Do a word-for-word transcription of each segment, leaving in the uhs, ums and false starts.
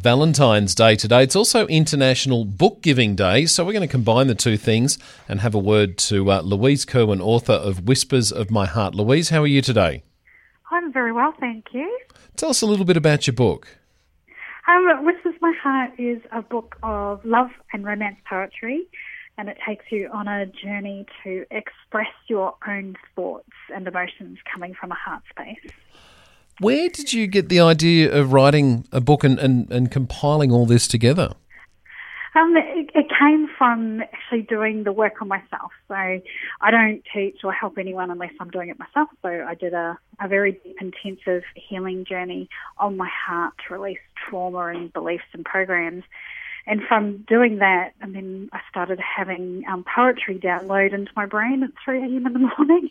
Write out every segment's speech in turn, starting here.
Valentine's Day today. It's also International Book Giving Day, so we're going to combine the two things and have a word to uh, Louise Kerwin, author of Whispers of My Heart. Louise, how are you today? I'm very well, thank you. Tell us a little bit about your book. Um, Whispers of My Heart is a book of love and romance poetry, and it takes you on a journey to express your own thoughts and emotions coming from a heart space. Where did you get the idea of writing a book and, and, and compiling all this together? Um, it, it came from actually doing the work on myself. So I don't teach or help anyone unless I'm doing it myself. So I did a, a very deep, intensive healing journey on my heart to release trauma and beliefs and programs. And from doing that, and then I started having um, poetry download into my brain at three a.m. in the morning.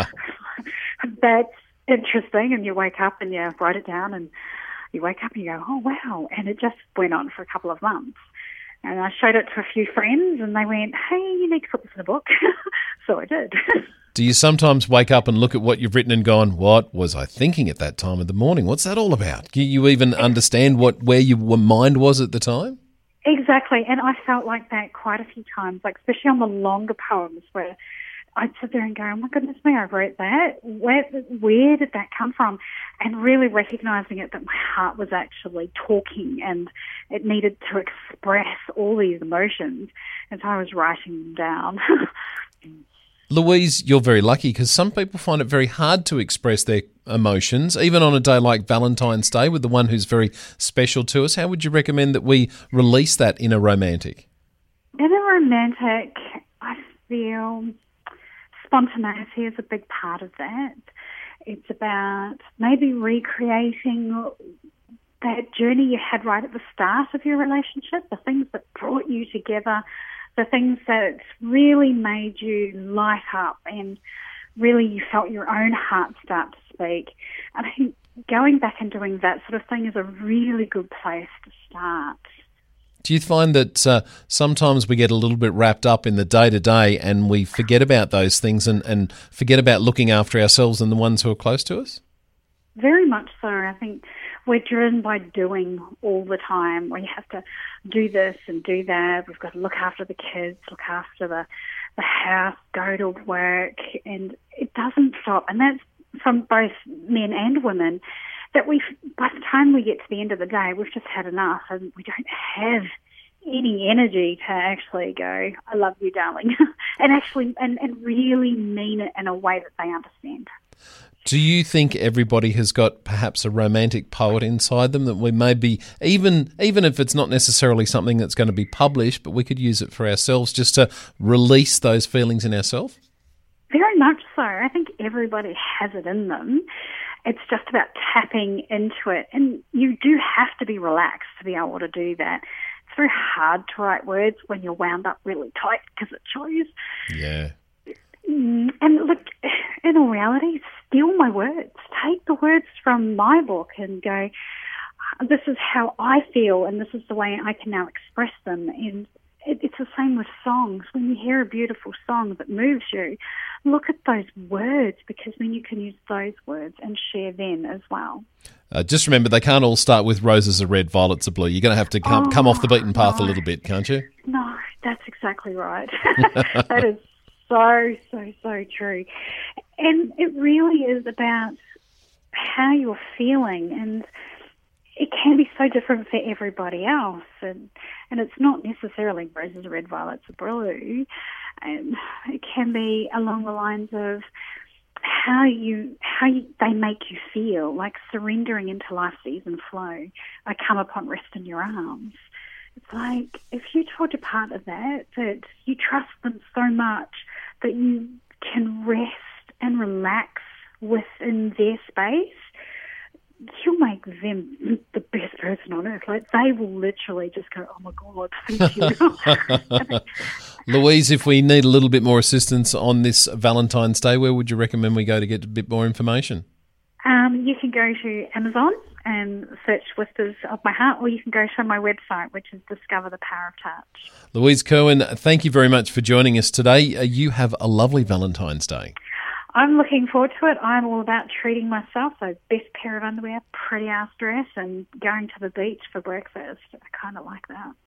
That's interesting, and you wake up and you write it down, and you wake up and you go, oh, wow. And it just went on for a couple of months. And I showed it to a few friends, and they went, hey, you need to put this in a book. So I did. Do you sometimes wake up and look at what you've written and gone, what was I thinking at that time of the morning? What's that all about? Do you even understand what where your mind was at the time? Exactly, and I felt like that quite a few times, like especially on the longer poems where I'd sit there and go, oh my goodness me, I wrote that. Where, where did that come from? And really recognising it that my heart was actually talking and it needed to express all these emotions. And so I was writing them down. Louise, you're very lucky because some people find it very hard to express their emotions, even on a day like Valentine's Day with the one who's very special to us. How would you recommend that we release that in a romantic? In a romantic, I feel spontaneity is a big part of that. It's about maybe recreating that journey you had right at the start of your relationship, the things that brought you together, the things that really made you light up and really you felt your own heart start to speak. And I think going back and doing that sort of thing is a really good place to start. Do you find that uh, sometimes we get a little bit wrapped up in the day-to-day and we forget about those things and, and forget about looking after ourselves and the ones who are close to us? Very much so. I think we're driven by doing all the time. We have to do this and do that. We've got to look after the kids, look after the, the house, go to work, and it doesn't stop. And that's from both men and women, that we, by the time we get to the end of the day, we've just had enough and we don't have any energy to actually go, I love you, darling, and actually and, and really mean it in a way that they understand. Do you think everybody has got perhaps a romantic poet inside them that we maybe, even even if it's not necessarily something that's going to be published, but we could use it for ourselves just to release those feelings in ourselves? Very much so. I think everybody has it in them. It's just about tapping into it. And you do have to be relaxed to be able to do that. It's very hard to write words when you're wound up really tight because it shows. Yeah. And look, in all reality, steal my words. Take the words from my book and go, this is how I feel and this is the way I can now express them. And it, it's the same with songs. When you hear a beautiful song that moves you, look at those words, because then you can use those words and share them as well. Uh, just remember, they can't all start with roses are red, violets are blue. You're going to have to come, oh, come off the beaten path no. a little bit, can't you? No, that's exactly right. That is so, so, so true. And it really is about how you're feeling, and it can be so different for everybody else. And, and it's not necessarily roses are red, violets are blue. And it can be along the lines of how you how you, they make you feel, like surrendering into life's ease and flow. I come upon rest in your arms. It's like if you told your partner that, that you trust them so much that you can rest and relax within their space, you'll make them the best person on earth. Like, they will literally just go, oh my God, thank you. Louise, if we need a little bit more assistance on this Valentine's Day, where would you recommend we go to get a bit more information? Um, you can go to Amazon and search Whispers of My Heart, or you can go to my website, which is Discover the Power of Touch. Louise Kerwin, thank you very much for joining us today. Uh, you have a lovely Valentine's Day. I'm looking forward to it. I'm all about treating myself. So best pair of underwear, pretty ass dress, and going to the beach for breakfast. I kind of like that.